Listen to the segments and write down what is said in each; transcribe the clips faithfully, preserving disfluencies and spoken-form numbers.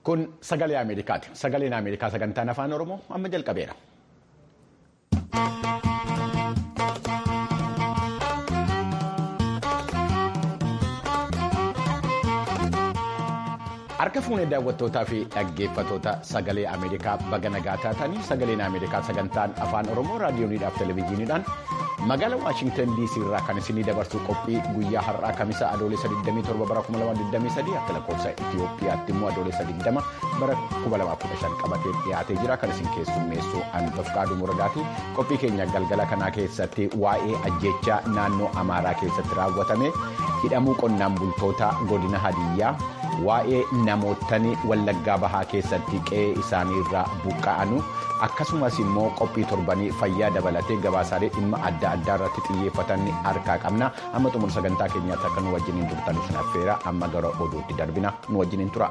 Kun sagalee Ameerikaati. Sagaleen Ameerikaa sagantaan afaan Oromoo amma jalqabeera. Harka fuunee daawwattootaa fi dhaggeeffattoota sagalee Ameerikaa baga nagaa taatanii sagaleen Ameerikaa sagantaan afaan Oromoo raadiyooniidhaaf televezyiiniidhaan magaalaa Waashingtan D C irraa kan isinii dabarsuu qophii guyyaa har'aa Kamisaa adoolessa digdamii torba bara kuma lamaa digdamii sadii akka lakkoofsa Itoophiyaatti immoo adoolessa digdama bara kuma lamaa kudha shan qabatee dhiyaatee jira. Kan isin keessummeessu Anbafqaaduu Muradaati. Qophii keenya galgala kanaa keessatti waa'ee ajjechaa naannoo Amaaraa keessatti raawwatame, hidhamuu qonnaan bultoota godina Hadiyyaa, waa'ee namootni Wallaggaa Bahaa keessatti qe'ee isaanii irraa buqqa'anu, akkasumas immoo qophii torbanii fayyaa dabalatee gabaasaalee dhimma adda addaa irratti xiyyeeffatan harkaa qabna. Amma xumura sagantaa keenyaatti akka nu wajjiniin turtan isin affeera. Amma gara oduutti darbina. Nu wajjiniin tura.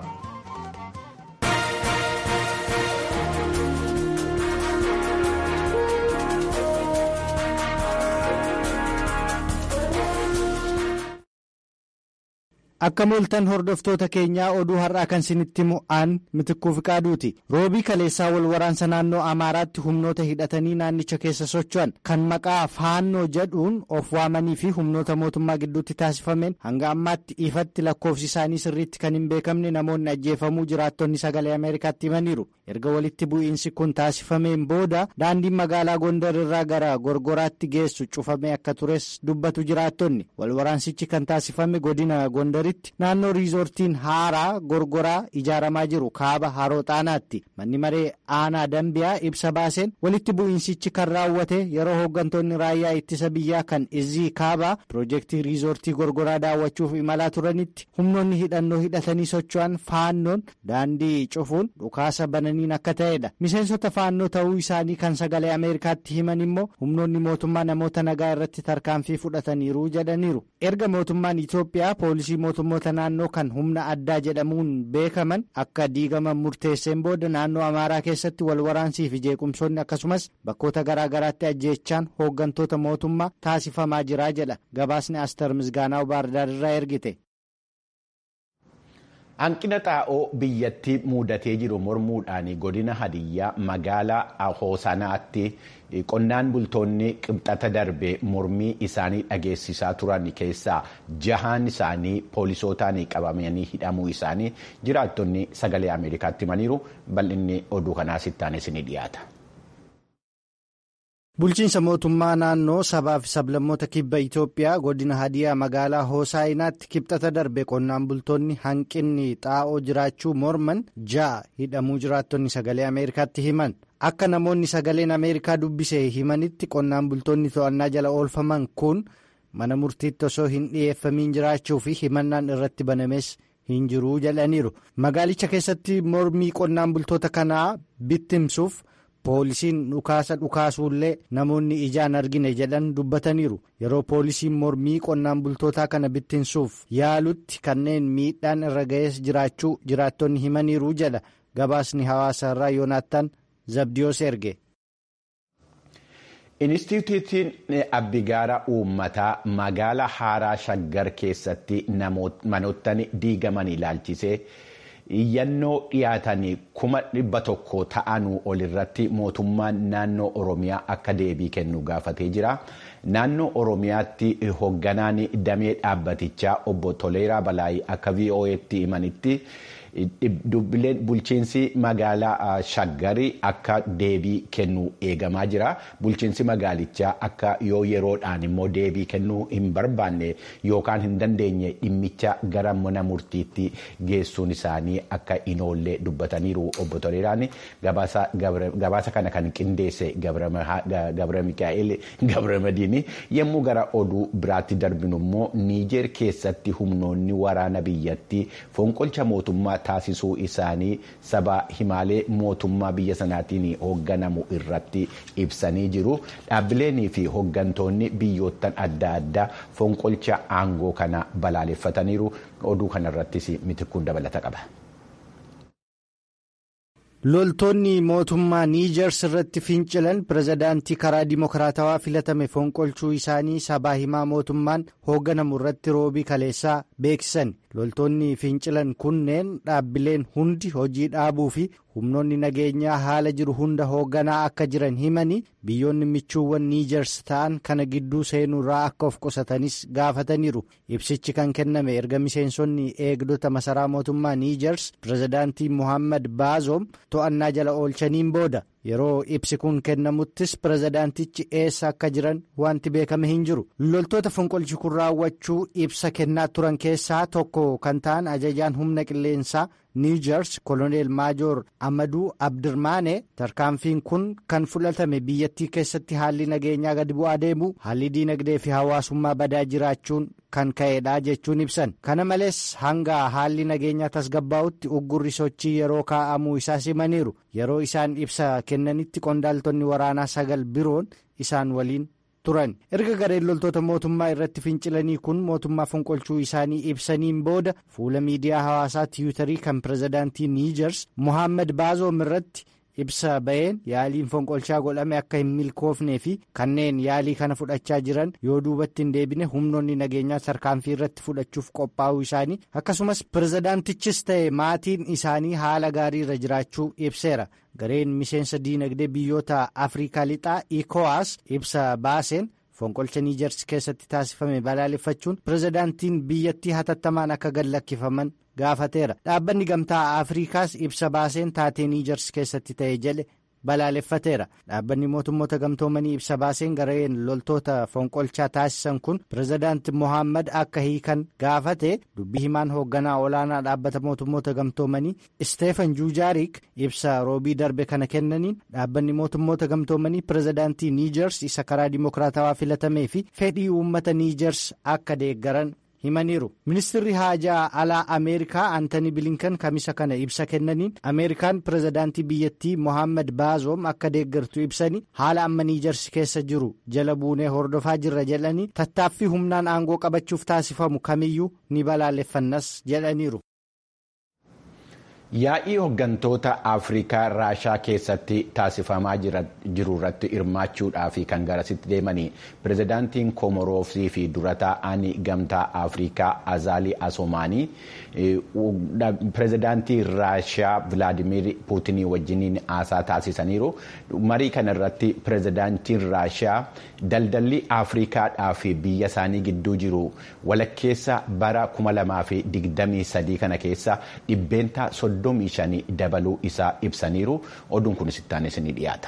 Akka mooltan hordoftoota keenyaa oduu har'aa kan isinitti himu aan Mitikkuu Fiqaaduuti. Roobii kaleessaa wal waraansa naannoo Amaaraatti humnoota hidhatanii naannicha keessa socho'an kan maqaa faannoo jedhuun of waamanii fi humnoota mootummaa gidduutti taasifameen hanga ammaatti ifatti lakkoofsi isaanii sirriitti kan hin beekamne namoonni ajjeefamuu jiraattonni sagalee Ameerikaatti himaniiru. Erga walitti bu'iinsi kun taasifameen booda daandiin magaalaa Gondar irraa gara Gorgoraatti geessu cufamee akka tures dubbatu jiraattonni. Wal waraansichi kan taasifame godina Gondar naannoo riizoortiin haaraa Gorgoraa ijaaramaa jiru kaaba Haroo Xaanaatti. Manni maree aanaa Dambiyaa ibsa baaseen walitti bu'iinsichi kan raawwate yeroo hooggantoonni raayyaa ittisa biyyaa kan izii kaabaa piroojeektii riizoortii Gorgoraa daawwachuuf imalaa turanitti humnoonni hidhannoo hidhatanii socho'an faannoon daandii cufuun dhukaasa bananiin akka ta'edha. Miseensota faannoo ta'uu isaanii kan sagalee Ameerikaatti himan immoo humnoonni mootummaa namoota nagaa irratti tarkaanfii fudhataniiru jedhaniiru. Erga mootummaan Itoophiyaa poolisii mootummoota naannoo kan humna addaa jedhamuun beekaman akka diigaman murteesseen booda naannoo Amaaraa keessatti wal waraansii fi jeequmsoonni akkasumas bakkoota garaa garaatti ajjeechaan hooggantoota mootummaa taasifamaa jira jedha gabaasni Aster Misgaanaa Baardaar irraa ergite. Hanqina xaa'oo biyyattii mudatee jiru mormuudhaan godina Hadiyyaa magaalaa Hoosanaatti qonnaan bultoonni qibxata darbe mormii isaanii dhageessisaa turan keessaa jahaan isaanii poolisootaan qabamanii hidhamuu isaanii jiraattonni sagalee Ameerikaatti himaniiru. Bal'inni oduu kanaas itti aanee isinii dhiyaata. Bulchiinsa mootummaa naannoo sabaa fi sablammoota kibba Itoophiyaa godina Hadiyyaa magaalaa Hoosaayinaatti kibxata darbe qonnaan bultoonni hanqinni xaa'oo jiraachuu morman ja'a hidhamuu jiraattonni sagalee Ameerikaatti himan. Akka namoonni sagaleen Ameerikaa dubbise himanitti qonnaan bultoonni to'annaa jala oolfaman kun mana murtiitti osoo hin dhiyeeffamiin jiraachuu fi himannaan irratti banames hin jiruu jedhaniiru. Magaalicha keessatti mormii qonnaan bultoota kanaa bittimsuuf poolisiin dhukaasa dhukaasuullee namoonni ijaan argine jedhan dubbataniiru. Yeroo poolisiin mormii qonnaan bultootaa kana bittinsuuf yaalutti kanneen miidhaan irra ga'ees jiraachuu jiraattonni himaniiru jedha gabaasni hawaasa irraa Yoonaattaan Zabdiyoos erge. Inistituutiin Abbigaara Uummataa magaalaa Haaraa Shaggar keessatti manoottan diigaman ilaalchisee iyyannoo dhiyaatanii kuma dhibba tokko ta'anuu olirratti mootummaan naannoo Oromiyaa akka deebii kennu gaafatee jira. Naannoo Oromiyaatti hoogganaan damee dhaabbatichaa obbo Toleeraa Balaayii akka V O A'tti himanitti dubbileen bulchiinsi magaalaa Shaggarii akka deebii kennuu eegamaa jira. Bulchiinsi magaalichaa akka yoo yeroodhaan immoo deebii kennuu hin barbaanne yookaan hin dandeenye dhimmicha gara mana murtiitti geessuun isaanii akka hin oolle dubbataniiru. Obbo Toleeraan gabaasa kana kan qindeesse Gabra Mikaa'el Gabra Madiini yommuu gara oduu biraatti darbinu immoo Niijeer keessatti humnoonni waraana biyyattii fonqolcha mootummaa taasisuu isaanii saba himaalee mootummaa biyya sanaatiin hoogganamu irratti ibsanii jiru. Dhaabbileenii fi hooggantoonni biyyoottan adda addaa fonqolcha aangoo kana balaaleffataniiru. Oduu kanarrattis Mitikkuun dabalata qaba. loltoonni mootummaa niijers irratti fincilan pirezidaantii karaa dimokiraatawaa filatame fonqolchuu isaanii sabaa himaa mootummaan hoogganamu irratti roobii kaleessaa beeksisan. loltoonni fincilan kunneen dhaabbileen hundi hojii dhaabuu fi humnoonni nageenyaa haala jiru hunda hoogganaa akka jiran himanii biyyoonni michuuwwan niijers ta'an kana gidduu seenuurraa akka of qusatanis gaafataniiru. ibsichi kan kenname erga miseensonni eegdota masaraa mootummaa niijers pirezidaantii mohaammed baazoom to'annaa jala oolchaniin booda. yeroo ibsi kun kennamuttis pirezidaantichi eessa akka jiran wanti beekame hin jiru. loltoota fonqolchi kun raawwachuu ibsa kennaa turan keessaa tokko kan ta'an ajajaan humna qilleensaa niijers koloneel maajoor amaduu abdirmaane tarkaanfiin kun kan fudhatame biyyattii keessatti haalli nageenyaa gadi bu'aa deemu haalli diinagdee fi hawaasummaa badaa jiraachuun kan ka'eedha jechuun ibsan. kana malees hanga haalli nageenyaa tasgabbaa'utti uggurri sochii yeroo kaa'amuu isaa simaniiru. yeroo isaan ibsa kennanitti qondaaltonni waraanaa sagal biroon isaan waliin turan. erga gareen loltoota mootummaa irratti fincilanii kun mootummaa fonqolchuu isaanii ibsaniin booda fuula miidiyaa hawaasaa tiwiitarii kan pirezidaantii niijers mohaammed baazoom irratti ibsa ba'een yaaliin fonqolchaa godhame akka hin milkoofnee fi kanneen yaalii kana fudhachaa jiran yoo duubatti hin deebine humnoonni nageenyaa tarkaanfii irratti fudhachuuf qophaa'uu isaanii akkasumas pirezidaantichis ta'e maatiin isaanii haala gaarii irra jiraachuu ibseera. gareen miseensa diinagdee biyyoota afrikaa lixaa ikowaas ibsa baaseen fonqolcha niijers keessatti taasifame balaaleffachuun pirezidaantiin biyyattii hatattamaan akka gad lakkifaman gaafateera. dhaabbanni gamtaa afrikaas ibsa baaseen taatee niijers keessatti ta'e jedhe balaaleffateera. dhaabbanni mootummoota gamtoomanii ibsa baaseen gareen loltoota fonqolchaa taasisan kun pirezidaanti mohaammed akka hiikan gaafate dubbii himaan hoogganaa olaanaa dhaabbata mootummoota gamtoomanii isteefan juujaarik ibsa roobii darbe kana kennaniin dhaabbanni mootummoota gamtoomanii pirezidaantii niijers isa karaa dimokiraatawaa filatamee fi fedhii uummata niijers akka deeggaran himaniiru. ministirri haajaa alaa ameerikaa antanii bilinkan kamisa kana ibsa kennaniin ameerikaan pirezidaantii biyyattii mohaammed baazoom akka deeggartu ibsanii haala amma niijers keessa jiru jala buunee hordofaa jirra jedhanii tattaaffii humnaan aangoo qabachuuf taasifamu kamiyyuu ni balaaleffannas jedhaniiru. yaa'ii hooggantoota afrikaa raashaa keessatti taasifamaa jiru irratti hirmaachuudhaaf kan garasitti deemanii pirezidaantiin koomoroofsii fi dura taa'aan gamtaa afrikaa azaalii asoomaanii pirezidaantii raashaa vilaadimiir puutinii wajjiniin haasaa taasisaniiru. marii kana irratti pirezidaantiin raashaa daldalli afrikaadhaa fi biyya isaanii gidduu jiru walakkeessa bara kuma lamaa fi digdamii sadii kana keessa dhibbeentaa soddomii shanii dabaluu isaa ibsaniiru. oduun kunis itti aanee isinii dhiyaata.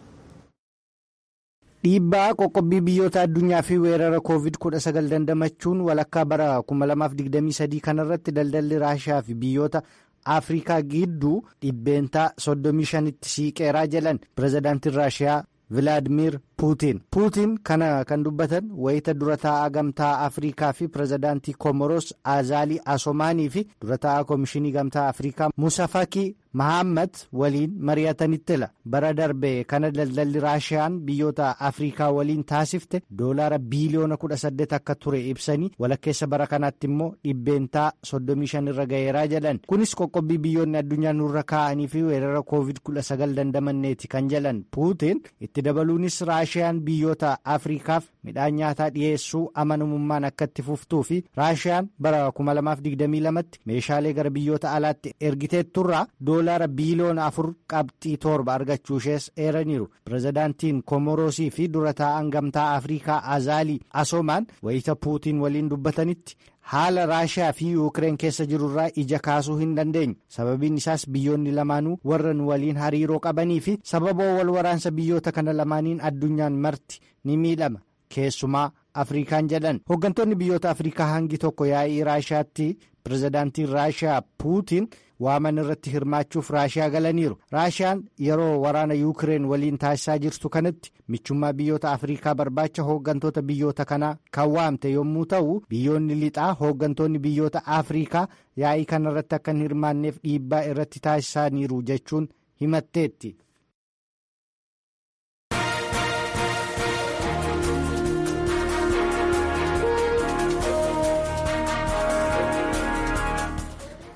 dhiibbaa qoqqobbii biyyoota addunyaa fi weerara koovid kudha sagal dandamachuun walakkaa bara kuma lamaaf digdamii sadii kanarratti daldalli raashaa fi biyyoota afrikaa gidduu dhibbeentaa soddomii shanitti siiqeeraa jedhan pirezidaantiin raashiyaa vilaadimiir puutiin. puutiin kana kan dubbatan wayita dura taa'aa gamtaa afrikaa fi pirezidaantii komoros azaalii asoomaanii fi dura taa'aa koomishinii gamtaa afrikaa musafakii mahammad waliin mari'atanittila. bara darbe kana daldalli raashiyaan biyyoota afrikaa waliin taasifte doolaara biiliyoona kudha saddeet akka ture ibsanii walakkeessa bara kanaatti immoo dhibbeentaa soddomii shan irra ga'eeraa jedhan. kunis qoqqobbii biyyoonni addunyaa nurra kaa'anii fi weerara koovid kudha sagal dandamanneeti kan jedhan puutiin itti dabaluunis raashiyaan biyyoota afrikaaf midhaan nyaataa dhiyeessuu amanamummaan akka itti fuftuu fi raashiyaan bara kuma lamaaf digdamii lamatti meeshaalee gara biyyoota alaatti ergiteetturraa doolaara biiliyoona afur qabxii torba argachuu ishees eeraniiru. pirezidaantiin komorosii fi dura taa'aan gamtaa afrikaa azaalii asoomaan wayita puutiin waliin dubbatanitti haala raashiyaa fi yuukireen keessa jirurraa ija kaasuu hin dandeenyu. sababiin isaas biyyoonni lamaanuu warra nu waliin hariiroo qabanii fi sababoo wal waraansa biyyoota kana lamaaniin addunyaan marti ni miidhama keessumaa afrikaan jedhan. hooggantoonni biyyoota afrikaa hangi tokko yaa'ii raashiyaatti pirezidaantiin raashiyaa puutiin waaman irratti hirmaachuuf raashiyaa galaniiru. raashiyaan yeroo waraana yuukireen waliin taasisaa jirtu kanatti michummaa biyyoota afrikaa barbaacha hooggantoota biyyoota kanaa kan waamte yommuu ta'u biyyoonni lixaa hooggantoonni biyyoota afrikaa yaa'ii kanarratti akka hin hirmaanneef dhiibbaa irratti taasisaniiru jechuun himatteetti.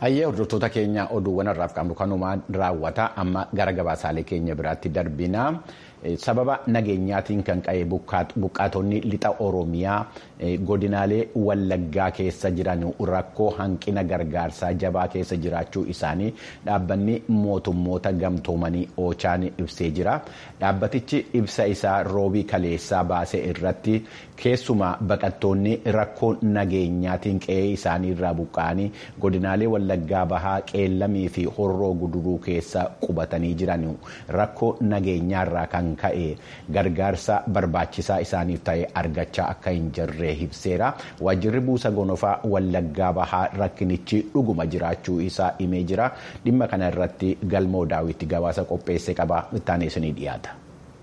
Hayyee hordoftoota keenya oduuwwan har'aaf qabnu kanumaan raawwata amma gara gabaasaalee keenya biraatti darbina. Sababa nageenyaatiin kan ka'e buqqaatonni lixa Oromiyaa godinaalee Wallaggaa keessa jiran rakkoo hanqina gargaarsaa jabaa keessa jiraachuu isaanii dhaabbanni mootummoota gamtoomanii Oochaan ibsee jira. Dhaabbatichi ibsa isaa roobii kaleessaa baase irratti keessumaa baqattoonni rakkoo nageenyaatiin qe'ee isaanii irraa buqqa'anii godinaalee Wallaggaa Bahaa, Qeellamii fi Horroo Guduruu keessa qubatanii jiran rakkoo nageenyaarraa kan ka'e gargaarsa barbaachisaa isaaniif ta'e argachaa akka hin jirre ibseera. Waajjirri buusa gonofaa Wallaggaa Bahaa rakkinichi dhuguma jiraachuu isaa himee jira. Dhimma kana irratti Galmoo Daawwitti gabaasa qopheesse qaba. Ittaanee isinii dhiyaata.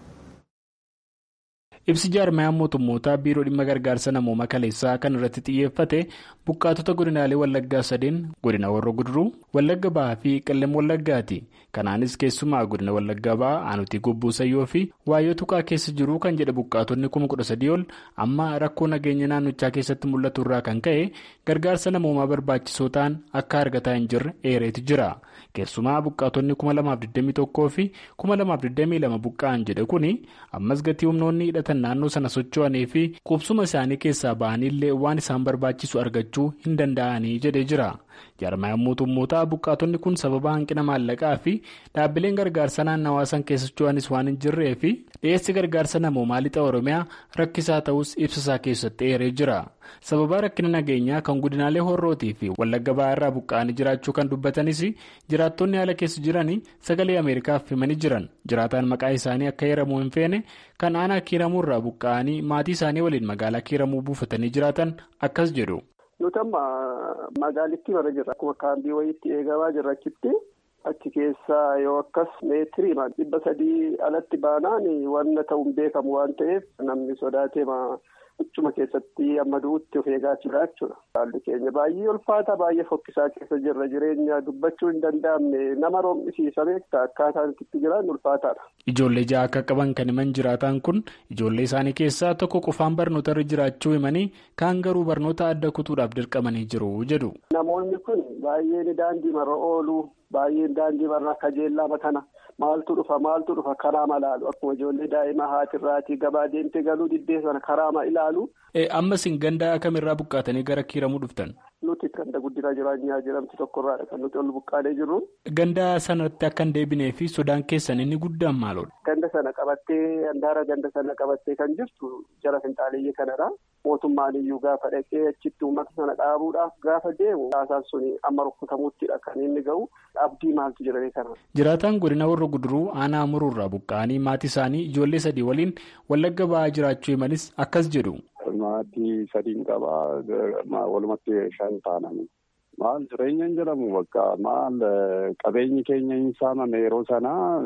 Ibsi jaarmayaan mootummootaa biiroo dhimma gargaarsa namoomaa kaleessaa kan irratti xiyyeeffate buqqaatota godinaalee Wallaggaa sadeen godina Horroo Guduruu, Wallagga Bahaa fi Qellem Wallaggaati. Kanaanis keessumaa godina Wallaggaa Bahaa aanutii Gobbuu Sayyoo fi Waayyoo Tuqaa keessa jiru kan jedhe buqqaatonni kuma kudha sadii ol amma rakkoo nageenya naannochaa keessatti mul'atu irraa kan ka'e gargaarsa namoomaa barbaachisoo ta'an akka argataa hin jirre eereetu jira. Keessumaa buqqaatonni kuma lamaaf digdamii tokkoo fi kuma lamaaf digdamii lama buqqa'an jedhe kuni ammas gatii humnoonni hidhatan naannoo sana socho'anii fi qubsuma isaanii keessaa ba'anillee waan isaan barbaachisu argachuu hin danda'anii jedhee jira. Jaarmayaan mootummootaa buqqaatonni kun sababa hanqina maallaqaa fi dhaabbileen gargaarsa naannawaa san keessa socho'anis waan hin jirree fi dhiyeessi gargaarsa namoomaa lixa Oromiyaa rakkisaa ta'us ibsasaa keessatti eeree jira. Sababa rakkina nageenyaa kan godinaalee Horrootii fi Wallagga Bahaa irraa buqqa'anii jiraachuu kan dubbatanis jiraattonni haala keessa jiranii sagalee Ameerikaaf himanii jiran. Jiraataan maqaa isaanii akka heeramuu hin feene kan aanaa Kiiramuu irraa buqqa'anii maatii isaanii waliin magaalaa Kiiramuu buufatanii jiraatan akkas jedhu. Nuti amma magaalittii bara jirra. Akkuma kaambii wayiitti eegamaa jirra achitti. Achi keessaa yoo akkas meetirii dhibba sadii alatti baanaan wanna ta'uun beekamu waan ta'eef namni sodaatee Achuma keessatti amma du'utti of eegaa jira jechuudha. Haalli keenya baay'ee ulfaata baay'ee fokkisaa keessa jirra jireenya dubbachuu hin danda'amne nama roomisiisa beektaa akkaataan itti jiran ulfaataadha. Ijoollee ja'a akka qaban kan himan jiraatan kun ijoollee isaanii keessaa tokko qofaan barnoota irra jiraachuu himanii kaan garuu barnoota adda kutuudhaaf dirqamanii jiru jedhu. Namoonni kun baay'een daandii marra oolu baay'een daandii marra kajeellama kana. Maaltu dhufa maaltu dhufa karaama ilaalu akkuma ijoollee daa'ima haatirraatii gabaa deemtee galuu diddee sana karaama ilaalu. Ammas hin gandaa kamirraa buqqaatanii gara Kiiramuu dhuftan? Nuti ganda guddinaa jireenyaa jedhamti tokkorraadha kan nuti ol buqqaanee jirru. Ganda sanatti akka hin deebinee fi sodaan keessan inni guddaan maalodha? Ganda sana qabattee handaara ganda sana qabattee kan jirtu jara finxaaleeyyii kanadha. Mootummaan iyyuu gaafa dhaqee achitti uummata sana dhaabuudhaaf gaafa deemu haasaan suni amma rukkutamuuttidha kan inni ga'u abdii maaltu jedhamee kana. Jiraataan godina Horroo Guduruu aanaa muruurraa buqqa'anii maatii isaanii ijoollee sadii waliin Wallagga Bahaa jiraachuu himanis akkas jedhu. Maatii sadiin qabaa walumatti shan taananii maal jireenyaan jedhamu bakka maal qabeenyi keenya hin saamame yeroo sanaa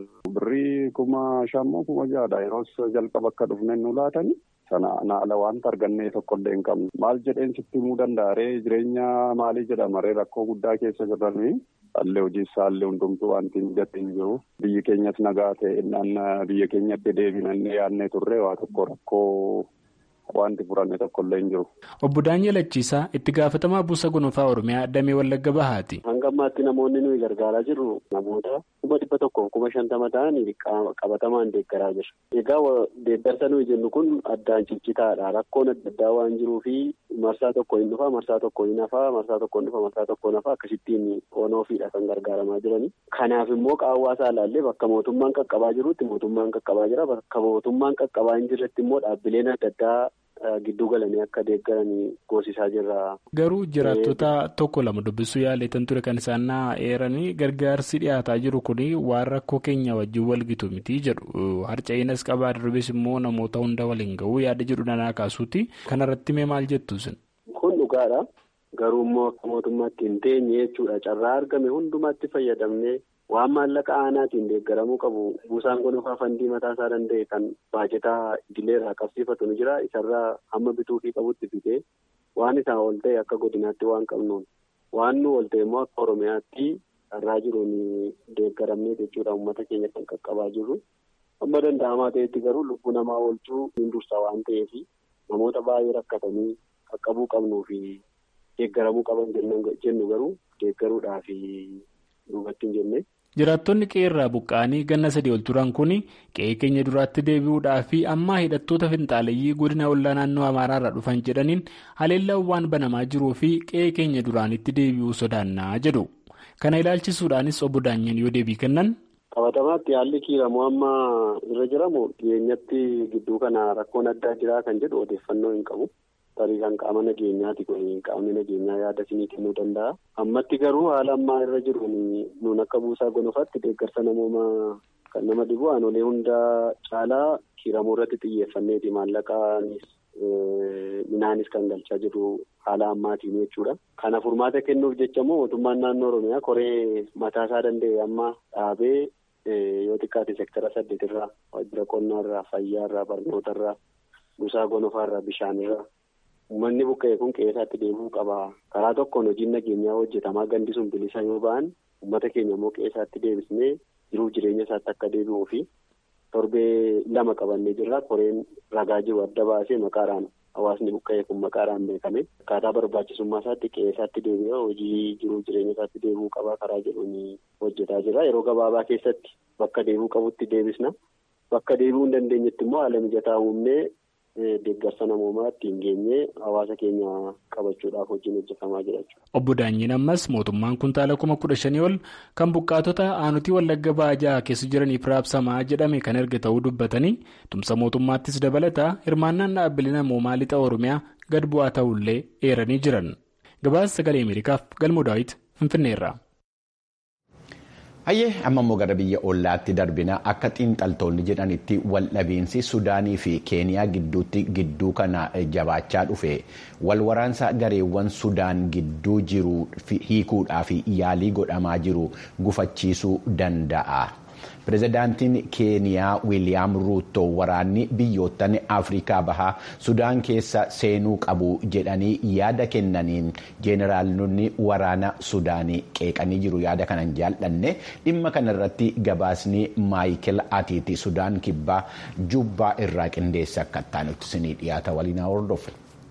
birrii kuma shammoo kuma jaadha yeroo jalqaba akka dhufne nu laatanii sana naala wanta argannee tokkollee hin qabne maal jedheen sitti himuu danda'aree jireenya maalii jedhamaree rakkoo guddaa keessa jirranii allee hojii isaallee hundumtuu wanti mijatee hin jiru biyyi keenyas nagaa ta'e biyya keenyatti deebinannee yaadnee turre waa tokko rakkoo. Wanti furanne tokkollee hin jiru. Obbo Daani'el Achiisaa itti gaafatamaa buusa gonofaa Oromiyaa Damee Wallagga Bahaati. Hanga ammaatti namoonni nuyi gargaaraa jirru namoota kuma dhibba tokkoof kuma shantama ta'anii qabatamaan deeggaraa jira. Egaa deeggarsa nuyi jennu kun addaan ciccitaadha. Rakkoon adda addaa waan jiruufi marsaa tokko hin dhufa marsaa tokko hin hafa marsaa tokko hin dhufa marsaa tokko hin hafa akkasittiin onoofiidha kan gargaaramaa jirani. Kanaaf immoo qaawwaasaa ilaallee bakka mootummaan qaqqabaa jirutti mootummaan qaqqabaa jira bakka mootummaan qaqqabaa hin jirretti immoo dhaabbileen adda addaa. Gidduu galanii akka deeggaranii goosisaa jirra. Garuu jiraattota tokko lama dubbisuu yaaleetan ture kan isaan eeranii gargaarsi dhiyaataa jiru kun waan rakkoo keenya wajjin walgitu miti jedhu harca'eenas qabaa darbis immoo namoota hunda waliin ga'uu yaada jedhu danaa kaasuuti kanarratti mee maal jettu isin? Kun dhugaadha garuu immoo akka mootummaatti hin teenye jechuudha carraa argame hundumaatti fayyadamnee. Waan maallaqa aanaatiin deeggaramuu qabu buusaan gonofaa fandii mataa isaa danda'e kan baajetaa idileerraa qabsiifatu ni jira isarraa hamma bituufii qabutti bitee waan isaa ol ta'e akka godinaatti waan qabnuun waan nu ol ta'e immoo akka Oromiyaatti irraa jiruun deeggaramnee jechuudha uummata keenya kan qaqqabaa jirru amma danda'amaa ta'etti garuu lubbuu namaa oolchuu hin dursa waan ta'eef namoota baay'ee rakkatanii qaqqabuu qabnuu fi deeggaramuu qaban jennu garuu deeggaruudhaaf duubatti hin jenne. Jiraattonni qe'ee irraa buqqa'anii ganna sadii ol turan kun qe'ee keenya duraatti deebi'uudhaa fi ammaa hidhattoota finxaaleyyii godina ollaa naannoo Amaaraa irraa dhufan jedhaniin haleellaan waan banamaa jiruu fi qe'ee keenya duraanitti deebi'uu sodaannaa jedhu. Kana ilaalchisuudhaanis obbo Daanyeen yoo deebii kennan. Qabatamaatti haalli kiiramu amma irra jiramu dhiyeenyatti gidduu kana rakkoon addaa jiraa kan jedhu odeeffannoo hin qabu. Tarii kan qaama nageenyaati kun qaamni nageenyaa yaada isinii kennuu danda'a. Ammatti garuu haala ammaa irra jiru nuun akka buusaa gonofaatti deeggarsa namoomaa kan nama dhibu aanolee hundaa caalaa kiiramuu irratti xiyyeeffanneeti maallaqaanis minaanis kan galchaa jiru haala ammaatiin jechuudha. Kana furmaata kennuuf jecha immoo mootummaan naannoo Oromiyaa koree mataasaa danda'e amma dhaabee yoo xiqqaate sektara saddeetirraa waajjira qonnaarraa fayyaarraa barnootarraa buusaa gonofaarraa bishaanirraa. Uummanni buqqa'e kun qe'eesaatti deebi'uu qaba. Karaa tokkoon hojiin nageenyaa hojjetamaa gandi sun bilisa yoo ba'an uummata keenya immoo qe'eesaatti deebisnee jiruuf jireenya isaatti akka deebi'uu fi torbee lama qabannee jirra. Koreen ragaa jiru adda baasee maqaadhaan hawaasni buqqa'e kun maqaadhaan beekame akkaataa barbaachisummaa isaatti qe'eesaatti deebi'ee hojii jiruuf jireenya isaatti deebi'uu qaba karaa jedhuun hojjetaa jira. Yeroo gabaabaa keessatti bakka deebi'uu qabutti deebisna. Bakka deebi'uu hin dandeenyetti immoo haala mijataa uumnee deeggarsa namoomaa ittiin geenyee hawaasa keenya qabachuudhaaf hojiin hojjetamaa jira jechuudha. Obbo Daanyiin ammas mootummaan kuntaala kuma kudha shanii ol kan buqqaatota aanutii Wallagga Baajaa keessa jiraniif raabsamaa jedhame kan erga ta'uu dubbatanii tumsa mootummaattis dabalataa hirmaannaan dhaabbilee namoomaa lixa Oromiyaa gad bu'aa ta'ullee eeranii jiran. Gabaasa sagalee Ameerikaaf Galmoo Daawit Finfinneerraa. Hayyee amma immoo gara biyya ollaatti darbina akka xiinxaltoonni jedhanitti waldhabiinsi Sudaanii fi Keeniyaa gidduutti gidduu kana jabaachaa dhufe walwaraansa gareewwan Sudaan gidduu jiru hiikuudhaaf yaalii godhamaa jiru gufachiisuu danda'a. Pireezidaantiin Keeniyaa Wiiliyaam Ruuto waraanni biyyoottan Afrikaa bahaa Sudaan keessa seenuu qabu jedhanii yaada kennaniin jeeneraalonni waraana Sudaanii qeeqanii jiru. Yaada kanan jaalladhe dhimma kanarratti gabaasni Maayikel Atiiti Sudaan kibbaa Jubbaa irraa qindeessa akka ta'anitti isinii dhiyaata waliin hordofu.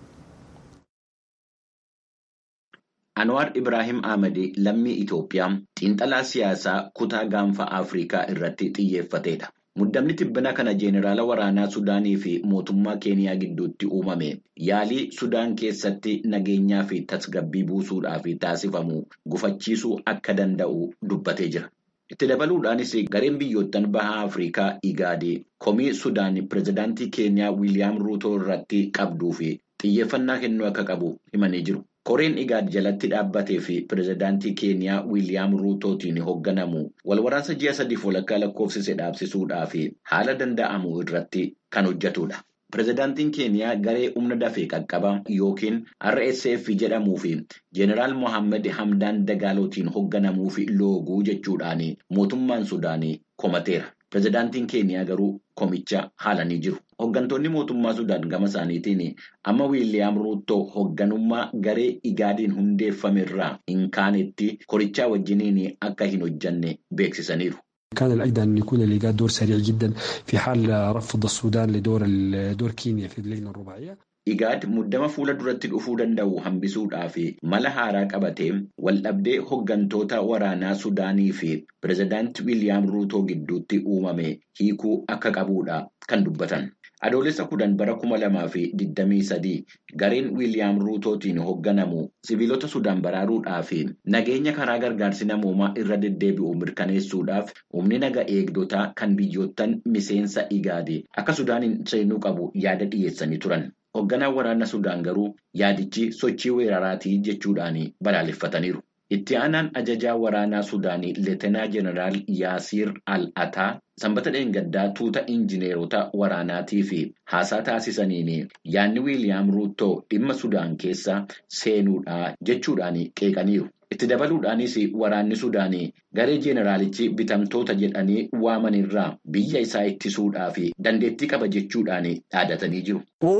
Anwaar Ibrahim Ahmadi lammii Itoophiyaa xiinxalaa siyaasaa kutaa gaanfa Afrikaa irratti xiyyeeffatedha. Muddamni tibbina kana jeeneraala waraanaa Sudaanii fi mootummaa Keeniyaa gidduutti uumame yaalii Sudaan keessatti nageenyaa fi tasgabbii buusuudhaaf taasifamu gufachiisuu akka danda'u dubbatee jira. Itti dabaluudhaanis gareen biyyoottan bahaa Afrikaa Igaadii komii Sudaan pireezidaantii Keeniyaa Wiiliyaam Ruuto irratti qabduu fi xiyyeeffannaa kennuu akka qabu himanii jiru. Koreen Igaad jalatti dhaabbatee fi pireezidaantii Keeniyaa Wiiliyaam Ruutootiin hoogganamu walwaraansa ji'a sadiif walakkaa lakkoofsise dhaabsisuudhaa fi haala danda'amu irratti kan hojjetudha. Pireezidaantiin Keeniyaa garee humna dafee qaqqabaa yookiin R S F jedhamuu fi Jeeneraal Mohammed Hamdaan Dagaalootiin hoogganamuu fi looguu jechuudhaan mootummaan Sudaanii komateera. Pireezidaantiin Keeniyaa garuu komicha haalanii jiru. Hooggantoonni mootummaa Sudaan gama isaaniitiin amma Wiiliyaam Ruutoo hoogganummaa garee Igaadiin hundeeffame irraa hin kaanetti korichaa wajjiniin akka hin hojjanne beeksisaniiru. كان الأجدى أن يكون الإيجاد دور سريع جدا في حال رفض السودان لدور دور كينيا في اللجنة الرباعية. Igaad muddama fuula duratti dhufuu danda'u hambisuudhaa fi mala haaraa qabatee waldhabdee hooggantoota waraanaa Sudaanii fi pireezidaantii Wiiliyaam Ruutoo gidduutti uumame hiikuu akka qabuudha kan dubbatan. Adoolessa kudhan bara kuma lamaa fi digdamii sadii gareen Wiiliyaam Ruutootiin hoogganamu siviilota Sudaan baraaruudhaa fi nageenya karaa gargaarsi namoomaa irra deddeebi'u mirkaneessuudhaaf humni naga eegdotaa kan biyyoottan miseensa Igaadii akka Sudaaniin seenuu qabu yaada dhiyeessanii turan. Hoogganaan waraana Sudaan garuu yaadichi sochii weeraraatii jechuudhaan balaaleffataniiru. Itti aanaan ajajaa waraanaa Sudaanii Leetenaa Jeneraal Yaasiir Al-Ataa sanbata dheengaddaa tuuta injineerota waraanaatii fi haasaa taasisaniin yaadni Wiiliyaam Ruutoo dhimma Sudaan keessa seenuudhaa jechuudhaan qeeqaniiru. Itti dabaluudhaanis waraanni Sudaanii garee jeeneraalichi bitamtoota jedhanii waamanirraa biyya isaa ittisuudhaa fi dandeettii qaba jechuudhaan dhaadatanii jiru.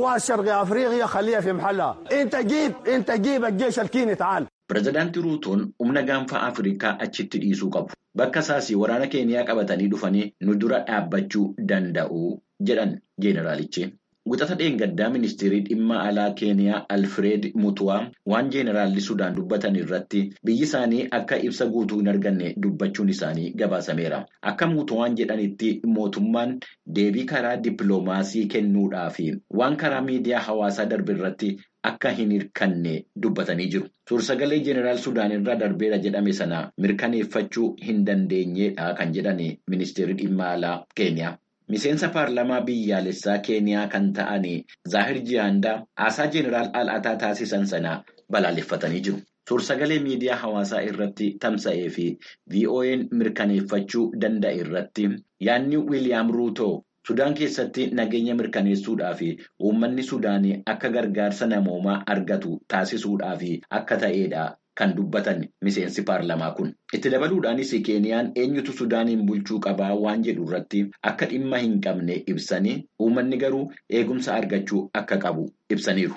Pireezidaantii Ruutoon humna gaanfa Afrikaa achitti dhiisuu qabu. Bakka isaas waraana Keeniyaa qabatanii dhufanii nu dura dhaabbachuu danda'u jedhan jeeneraalichi. Wixata dheengaddaa ministeerii dhimma alaa Keeniyaa Alfred Mutua waan jeenaraalli Sudaan dubbatan irratti biyyi isaanii akka ibsa guutuu hin arganne dubbachuun isaanii gabaasameera. Akka Mutuwaan jedhanitti mootummaan deebii karaa dippiloomaasii kennuudhaa fi waan karaa miidiyaa hawaasaa darbe irratti akka hin hirkanne dubbatanii jiru. Suursagalee Jeenaraal Sudaan irraa darbeera jedhame sana mirkaneeffachuu hin dandeenyedha kan jedhani ministeerri dhimma alaa Keeniyaa. Miseensa paarlamaa biyyaalessaa Keeniyaa kan ta'ani Zaahir Jihaandaa haasaa Jeenaraal Al-Ataa taasisan sana balaaleffatanii jiru. Suursagalee miidiyaa hawaasaa irratti tamsa'ee fi V O N mirkaneeffachuu danda'e irratti yaadni Wiiliyaam Ruutoo Sudaan keessatti nageenya mirkaneessuudhaa fi uummanni Sudaanii akka gargaarsa namoomaa argatu taasisuudhaa fi akka ta'edha kan dubbatan miseensi paarlamaa kun. Itti dabaluudhaanis Keeniyaan eenyutu Sudaaniin bulchuu qabaa waan jedhu irratti akka dhimma hin qabne ibsanii uummanni garuu eegumsa argachuu akka qabu ibsaniiru.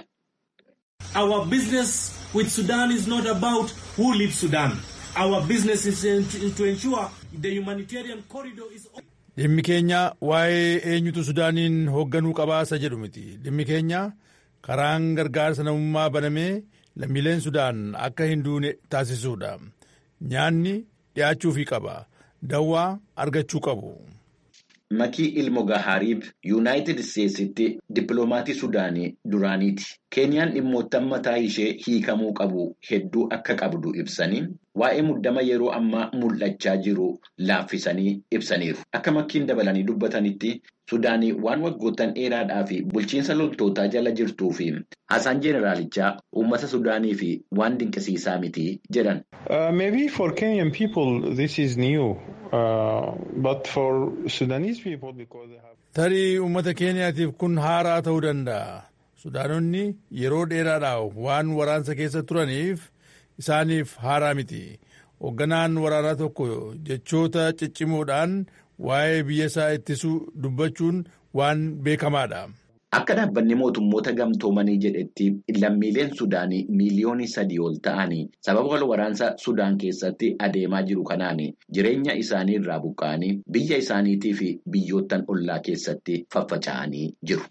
Our business with Sudan is not about who leads Sudan. Our business is to ensure the humanitarian corridor is open. Dhimmi keenya waa'ee eenyutu Sudaaniin hoogganuu qabaasa jedhu miti. Dhimmi keenya karaan gargaarsa namummaa banamee lammiileen Sudaan akka hin duune taasisuudha. Nyaanni dhiyaachuufii qaba. Dawaa argachuu qabu. Makii Ilmo Gahaariib Yuunaayitid Isteetsitti dippiloomaatii Sudaanii duraaniiti. Keeniyaan dhimmoota mataa ishee hiikamuu qabu hedduu akka qabdu ibsanii waa'ee muddama yeroo ammaa mul'achaa jiru laaffisanii ibsaniiru. Akka Makiin dabalanii dubbatanitti Sudaanii waan waggoottan dheeraadhaa fi bulchiinsa loltootaa jala jirtuu fi haasaan jeeneraalichaa uummata Sudaanii fi waan dinqisiisaa miti jedhan. Uh, maybe for Kenyan people this is new, uh, but for Sudanese people because they have. Tarii uummata Keeniyaatiif kun haaraa ta'uu danda'a. Sudaanonni yeroo dheeraadhaaf waan waraansa keessa turaniif isaaniif haaraa miti. Hoogganaan waraanaa tokko jechoota ciccimoodhaan waa'ee biyya isaa ittisuu dubbachuun waan beekamaadha. Akka dhaabbanni mootummoota gamtoomanii jedhetti lammiileen Sudaanii miiliyoonii sadii ol ta'anii sababa wal waraansa Sudaan keessatti adeemaa jiru kanaan jireenya isaanii irraa buqqa'anii biyya isaaniitii fi biyyoottan ollaa keessatti faffaca'anii jiru.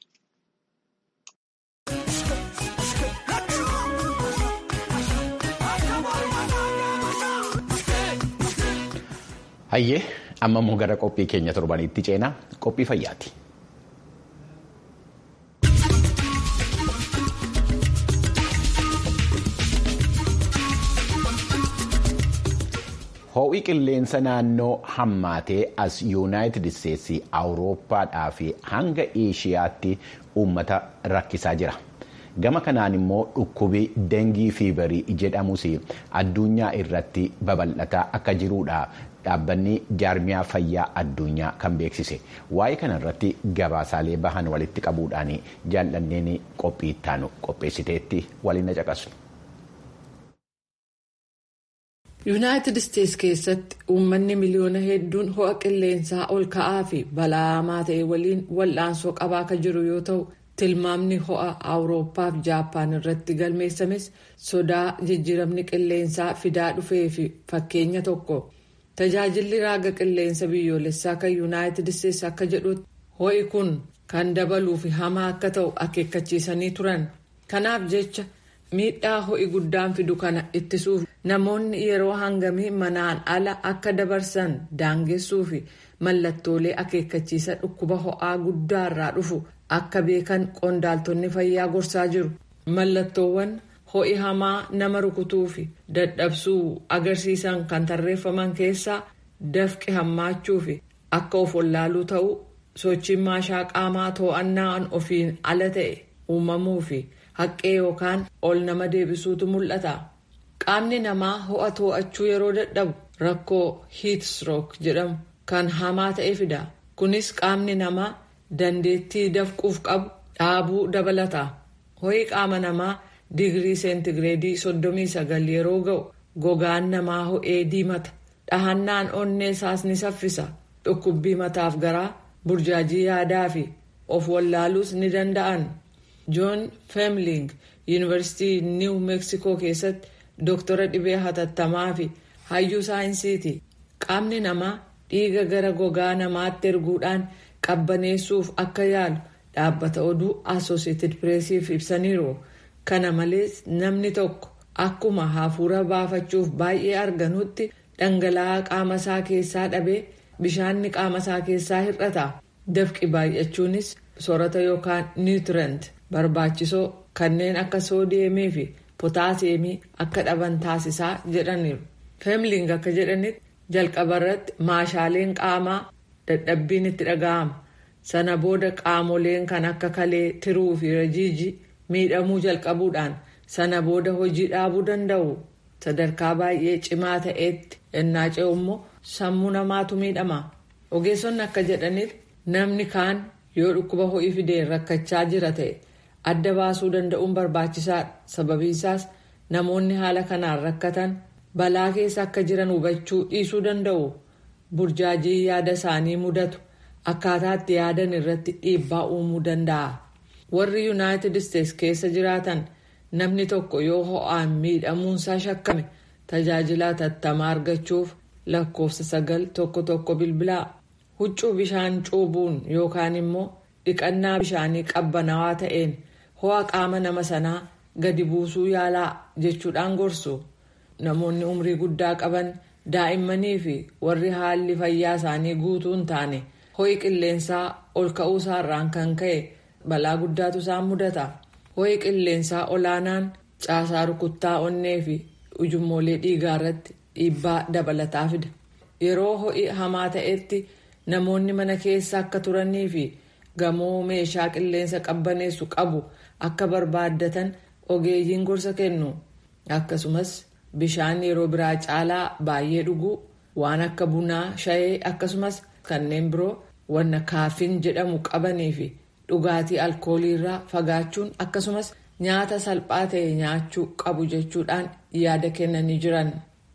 Hayyee amma immoo gara qophii keenya torbaniitti ceenaa qophii fayyaati. Ho'i qilleensa naannoo hammaatee as Yuunaayitid Isteetsi, Awurooppaadhaa fi hanga Eeshiyaatti uummata rakkisaa jira. Gama kanaan immoo dhukkubii dengii fiibarii jedhamus addunyaa irratti babal'ataa akka jiruudha dhaabbanni jaarmiyaa fayyaa addunyaa kan beeksise. Waa'ee kana irratti gabaasaalee bahan walitti qabuudhaan jaallanneen qophii ittaanu qopheessiteetti waliin caqasu. Yuunaayitid Isteetsi keessatti uummanni miliyoona hedduun ho'a qilleensaa ol ka'aa fi balaamaa ta'e waliin wal'aansoo qabaa akka jiru yoo ta'u, tilmaamni ho'a Awurooppaa fi Jaappaan irratti galmeessames sodaa jijjiiramni qilleensaa fidaa dhufee fi fakkeenya tokko. Tajaajilli raaga qilleensa biyyoolessaa kan Yuunaayitid Isteetsi akka jedhutti ho'i kun kan dabaluu fi hamaa akka ta'u akeekkachiisanii turan. Kanaaf jecha miidhaa ho'i guddaan fidu kana ittisuuf namoonni yeroo hangamii manaan ala akka dabarsan daangessuu fi mallattoolee akeekkachiisa dhukkuba ho'aa guddaarraa dhufu akka beekan qondaaltonni fayyaa gorsaa jiru. Mallattoowwan ho'i hamaa nama rukutuu fi dadhabsuu agarsiisan kan tarreeffaman keessaa dafqi hammaachuu fi akka of wallaaluu ta'uu, sochiin maashaa qaamaa to'annaan ofiin ala ta'e uumamuu fi haqqee yookaan ol nama deebisuutu mul'ata. Qaamni namaa ho'a to'achuu yeroo dadhabu rakkoo heat stroke jedhamu kan hamaa ta'e fida. Kunis qaamni namaa dandeettii dafquuf qabu dhaabuu dabalata. Ho'i qaama namaa digirii seentigireedii soddomii sagal yeroo ga'u gogaan namaa ho'ee diimata. Dhahannaan onnee isaas ni saffisa. Dhukkubbii mataaf garaa, burjaajii yaadaa fi of wallaaluus ni danda'an. Joon Femling Yuunivarsiitii Niiw Meeksikoo keessatti Dooktora dhibee hatattamaa fi hayyuu saayinsiiti. Qaamni namaa dhiiga gara gogaa namaatti erguudhaan qabbaneessuuf akka yaalu dhaabbata oduu Associated Pressiif ibsaniiru. Kana malees namni tokko akkuma hafuura baafachuuf baay'ee arganutti dhangala'aa qaama isaa keessaa dhabee bishaanni qaama isaa keessaa hir'ata. Dafqi baay'achuunis soorata yookaan niwutirant barbaachisoo kanneen akka soodiyeemii fi potaaseemii akka dhaban taasisaa jedhaniiru. Feemling akka jedhanitti jalqabarratti maashaaleen qaamaa dadhabbiin itti dhaga'ama. Sana booda qaamoleen kan akka kalee, tiruu fi rajiiji miidhamuu jalqabuudhaan sana booda hojii dhaabuu danda'u. Sadarkaa baay'ee cimaa ta'etti ennaa ce'u immoo sammuu namaatu miidhama. Ogeessonni akka jedhanitti namni kaan yoo dhukkuba ho'ii fideen rakkachaa jira ta'e adda baasuu danda'uun barbaachisaadha. Sababiin isaas namoonni haala kanaan rakkatan balaa keessa akka jiran hubachuu dhiisuu danda'u. Burjaajii yaada isaanii mudatu akkaataa itti yaadan irratti dhiibbaa uumuu danda'a. Warri Yuunaayitid Isteets keessa jiraatan namni tokko yoo ho'aan miidhamuunsaa shakkame tajaajila hatattamaa argachuuf lakkoofsa sagal tokko tokko bilbilaa. Huccuu bishaan cuubuun yookaan immoo dhiqannaa bishaanii qabbanaawaa ta'een ho'a qaama nama sanaa gadi buusuu yaalaa jechuudhaan gorsu. Namoonni umrii guddaa qaban, daa'immanii fi warri haalli fayyaa isaanii guutuu hin taane ho'i qilleensaa ol ka'uusaa irraan kan ka'e balaa guddaatu isaan mudata. Ho'i qilleensaa olaanaan caasaa rukuttaa onnee fi ujummoolee dhiigaa irratti dhiibbaa dabalataa fida. Yeroo ho'i hamaa ta'etti namoonni mana keessa akka turanii fi gamoo meeshaa qilleensa qabbaneessu qabu akka barbaaddatan ogeeyyiin gorsa kennu. Akkasumas bishaan yeroo biraa caalaa baay'ee dhuguu, waan akka bunaa, shayee akkasumas kanneen biroo wanna kaafiin jedhamu qabanii fi dhugaatii alkoolii irraa fagaachuun akkasumas nyaata salphaa ta'e nyaachuu qabu jechuudhaan yaada kennanii jiran.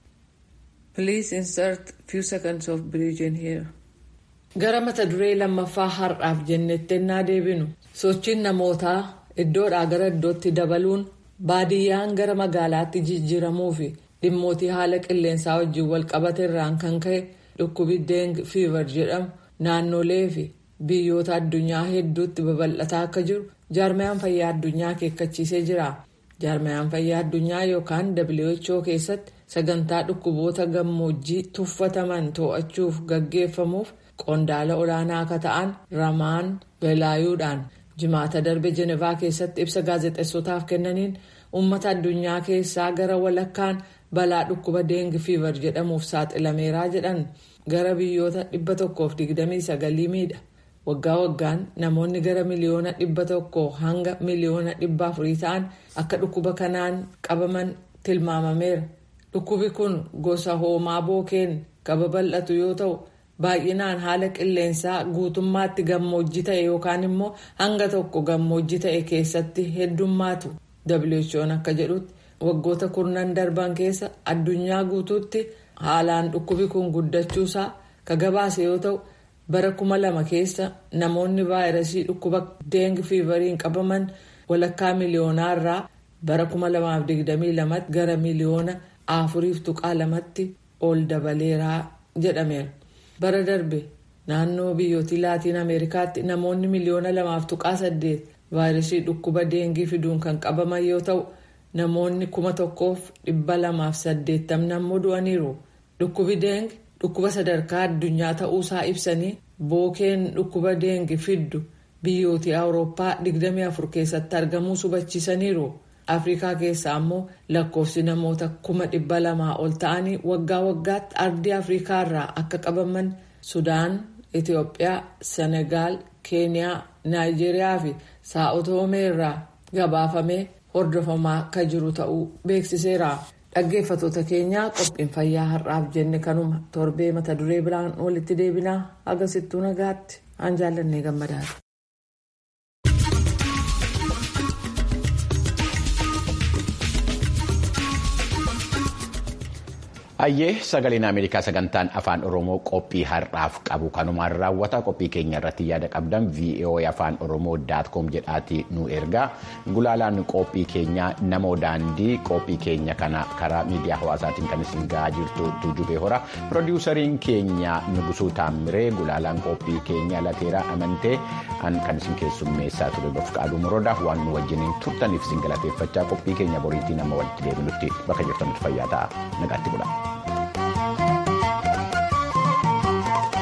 Please insert few seconds of breathing here. Gara mata duree lammaffaa har'aaf jennetti ennaa deebinu sochiin namootaa iddoodhaa gara iddootti dabaluun baadiyyaan gara magaalaatti jijjiiramuu fi dhimmootii haala qilleensaa wajjin wal qabate irraan kan ka'e dhukkubi Dengue fever jedhamu naannolee fi biyyoota addunyaa hedduutti babal'ataa akka jiru jaarmayaan fayyaa addunyaa akeekkachiisee jira. Jaarmayaan fayyaa addunyaa yookaan W H O keessatti sagantaa dhukkuboota gammoojjii tuffataman to'achuuf gaggeeffamuuf qondaala olaanaa akka ta'an Ramaan Belaayuudhaan jimaata darbe Jenevaa keessatti ibsa gaazexeessotaaf kennaniin uummata addunyaa keessaa gara walakkaan balaa dhukkuba Dengue fever jedhamuuf saaxilameeraa jedhan. Gara biyyoota dhibba tokkoof digdamii sagalii miidha. Waggaa waggaan namoonni gara miliyoona dhibba tokkoo hanga miliyoona dhibba afurii ta'an akka dhukkuba kanaan qabaman tilmaamameera. Dhukkubi kun gosa hoomaa bookeen kan babal'atu yoo ta'u baay'inaan haala qilleensaa guutummaatti gammoojjii ta'e yookaan immoo hanga tokko gammoojjii ta'e keessatti heddummaatu. W H O akka jedhutti waggoota kurnan darban keessa addunyaa guutuutti haalaan dhukkubi kun guddachuusaa ka gabaase yoo ta'u bara kuma lama keessa namoonni vaayirasii dhukkuba Dengue feveriin qabaman walakkaa miliyoonaa irraa bara kuma lamaaf digdamii lamatti gara miliyoona afuriif tuqaa lamatti ol dabaleeraa jedhameera. Bara darbe naannoo biyyoota Laatiin Ameerikaatti namoonni miliyoona lamaaf tuqaa saddeet vaayirasii dhukkuba Dengue fiduun kan qabaman yoo ta'u namoonni kuma tokkoof dhibba lamaaf saddeettamni ammoo du'aniiru. Dhukkubi Dengue dhukkuba sadarkaa addunyaa ta'uusaa ibsanii bookeen dhukkuba Dengue fiddu biyyoota Awurooppaa digdamii afur keessatti argamuu hubachiisaniiru. Afrikaa keessaa ammoo lakkoofsi namoota kuma dhibba lamaa ol ta'anii waggaa waggaatti ardii Afrikaa irraa akka qabaman Sudaan, Itoophiyaa, Senegaal, Keeniyaa, Naayijeeriyaa fi Saa'otoomee irraa gabaafamee hordofamaa kan jiru ta'uu beeksiseera. Dhaggeeffattoota keenyaa qophiin fayyaa har'aaf jenne kanuma torbee mata duree biraan walitti deebinaa agarsiistuu nagaatti aan jaallannee gammadaadha. Ayyee sagaleen Ameerikaa sagantaan afaan Oromoo qophii har'aaf qabu kanumaan raawwata. Qophii keenya irratti yaada qabdan V O A afaan oromoo daat koom jedhaati nu ergaa. Gulaalaan qophii keenya namoo daandii qophii keenya kana karaa miidiyaa hawaasaatiin kan isin gahaa jirtu Tuujubee Hora. Pirodiisariin keenya Nugusuu Taammiree, gulaalaan qophii keenya Lateeraa Amantee kan isin keessummeessaa ture Bafqaaduu Muroodaa waan nu wajjiniin turtaniif isin galateeffachaa qophii keenya boriitii nama walitti deebinutti bakka jirtanitti fayyaa ta'a. Nagaatti bulaa.